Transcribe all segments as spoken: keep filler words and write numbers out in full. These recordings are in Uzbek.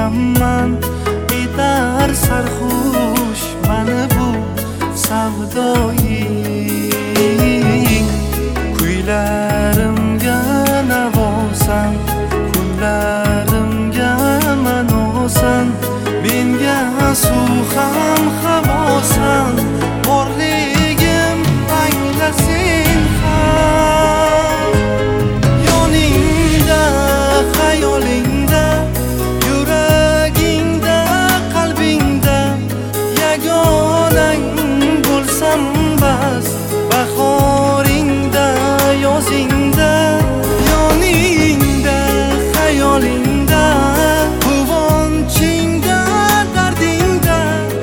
ekanman, etar sarxush mani bu savdoying. Kuylarimga navosan, kunlarimga manosan, menga suv ham havosan, borligim angla sen ham. Yoningda, xayolingda, yuragingda, qalbingda yagonang bo'lsam bas, bahoringda, yozingda. Yoningda, xayolingda, quvonchingda, dardingda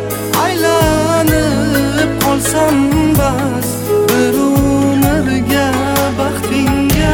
aylanib qolsam bas, bir umrga baxtingga.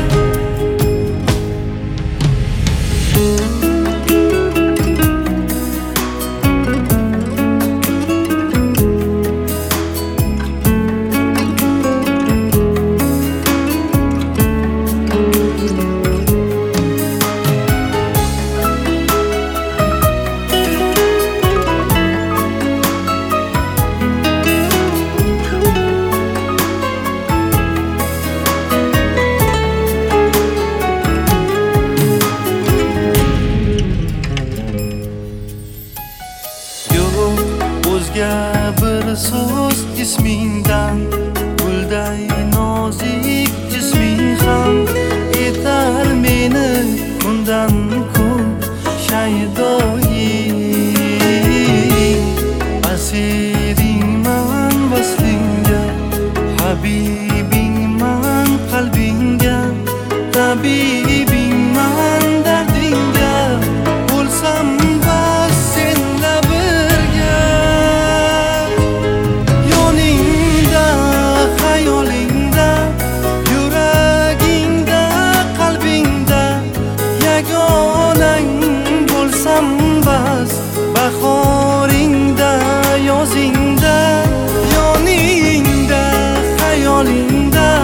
O'zga bir so'z ismingdan, gulday nozik jisming ham etar meni kundan kun shaydoying. Asiringman vaslingga, habibingman qalbingga, tabibingman dardingga, bo'lsam bas senla birga. Yoningda, xayolingda, yuragingda, qalbingda yagonang bo'lsam bas, bahoringda, yozingda. Yoningda, xayolingda,